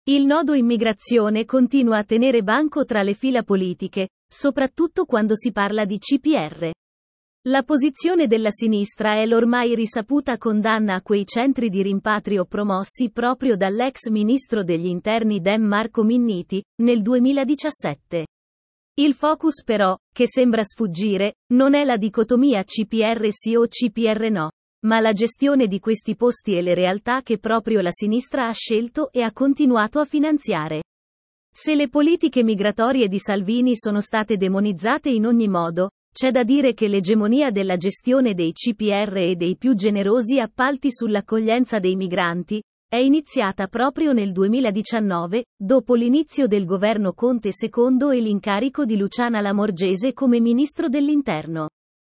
Il nodo immigrazione continua a tenere banco tra le fila politiche, soprattutto quando si parla di CPR. La posizione della sinistra è l'ormai risaputa condanna a quei centri di rimpatrio promossi proprio dall'ex ministro degli interni Dem Marco Minniti, nel 2017. Il focus però, che sembra sfuggire, non è la dicotomia CPR sì o CPR no, ma la gestione di questi posti e le realtà che proprio la sinistra ha scelto e ha continuato a finanziare. Se le politiche migratorie di Salvini sono state demonizzate in ogni modo, c'è da dire che l'egemonia della gestione dei CPR e dei più generosi appalti sull'accoglienza dei migranti è iniziata proprio nel 2019, dopo l'inizio del governo Conte II e l'incarico di Luciana Lamorgese come ministro dell'Interno.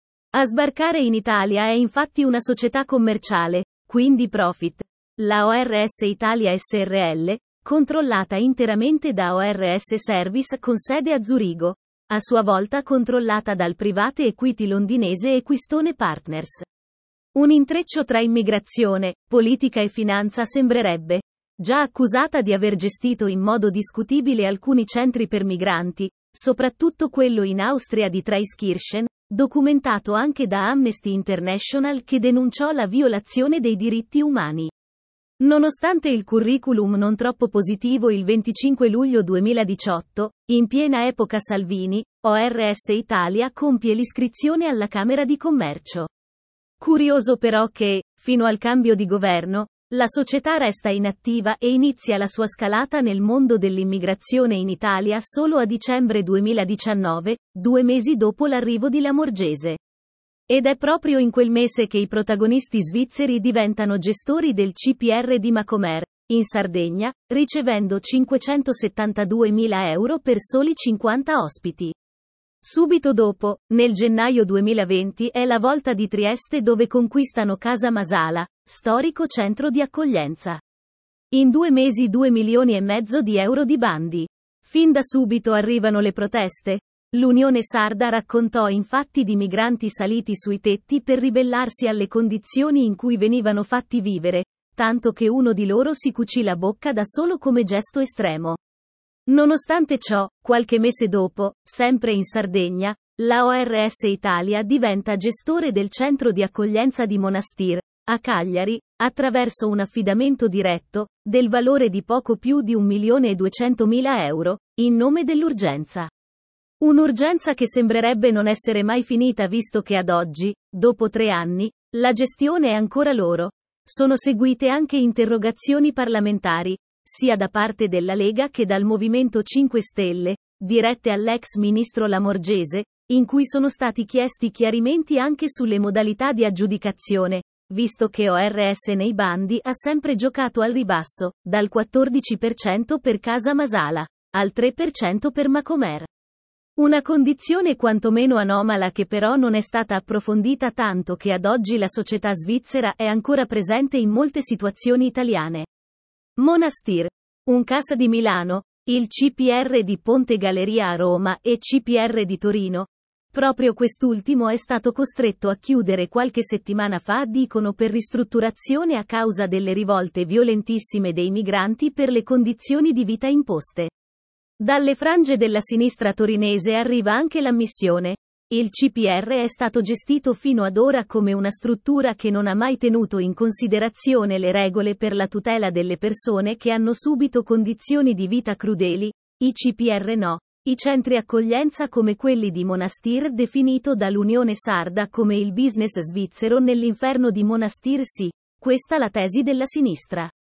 A sbarcare in Italia è infatti una società commerciale, quindi profit, la ORS Italia S.r.l., controllata interamente da ORS Service con sede a Zurigo, a sua volta controllata dal private equity londinese Equistone Partners. Un intreccio tra immigrazione, politica e finanza sembrerebbe, già accusata di aver gestito in modo discutibile alcuni centri per migranti, soprattutto quello in Austria di Traiskirchen, documentato anche da Amnesty International che denunciò la violazione dei diritti umani. Nonostante il curriculum non troppo positivo, il 25 luglio 2018, in piena epoca Salvini, ORS Italia compie l'iscrizione alla Camera di Commercio. Curioso però che, fino al cambio di governo, la società resta inattiva e inizia la sua scalata nel mondo dell'immigrazione in Italia solo a dicembre 2019, 2 mesi dopo l'arrivo di Lamorgese. Ed è proprio in quel mese che i protagonisti svizzeri diventano gestori del CPR di Macomer, in Sardegna, ricevendo 572.000 euro per soli 50 ospiti. Subito dopo, nel gennaio 2020, è la volta di Trieste dove conquistano Casa Masala, storico centro di accoglienza. In 2 mesi 2,5 milioni di euro di bandi. Fin da subito arrivano le proteste. L'Unione Sarda raccontò infatti di migranti saliti sui tetti per ribellarsi alle condizioni in cui venivano fatti vivere, tanto che uno di loro si cucì la bocca da solo come gesto estremo. Nonostante ciò, qualche mese dopo, sempre in Sardegna, la ORS Italia diventa gestore del centro di accoglienza di Monastir, a Cagliari, attraverso un affidamento diretto, del valore di poco più di 1.200.000 euro, in nome dell'urgenza. Un'urgenza che sembrerebbe non essere mai finita visto che ad oggi, dopo 3 anni, la gestione è ancora loro. Sono seguite anche interrogazioni parlamentari, sia da parte della Lega che dal Movimento 5 Stelle, dirette all'ex ministro Lamorgese, in cui sono stati chiesti chiarimenti anche sulle modalità di aggiudicazione, visto che ORS nei bandi ha sempre giocato al ribasso, dal 14% per Casa Masala, al 3% per Macomer. Una condizione quantomeno anomala che però non è stata approfondita tanto che ad oggi la società svizzera è ancora presente in molte situazioni italiane. Monastir, un Casa di Milano, il CPR di Ponte Galleria a Roma e CPR di Torino. Proprio quest'ultimo è stato costretto a chiudere qualche settimana fa, dicono, per ristrutturazione a causa delle rivolte violentissime dei migranti per le condizioni di vita imposte. Dalle frange della sinistra torinese arriva anche l'ammissione. Il CPR è stato gestito fino ad ora come una struttura che non ha mai tenuto in considerazione le regole per la tutela delle persone che hanno subito condizioni di vita crudeli, i CPR no, i centri accoglienza come quelli di Monastir definito dall'Unione Sarda come il business svizzero nell'inferno di Monastir sì, questa la tesi della sinistra.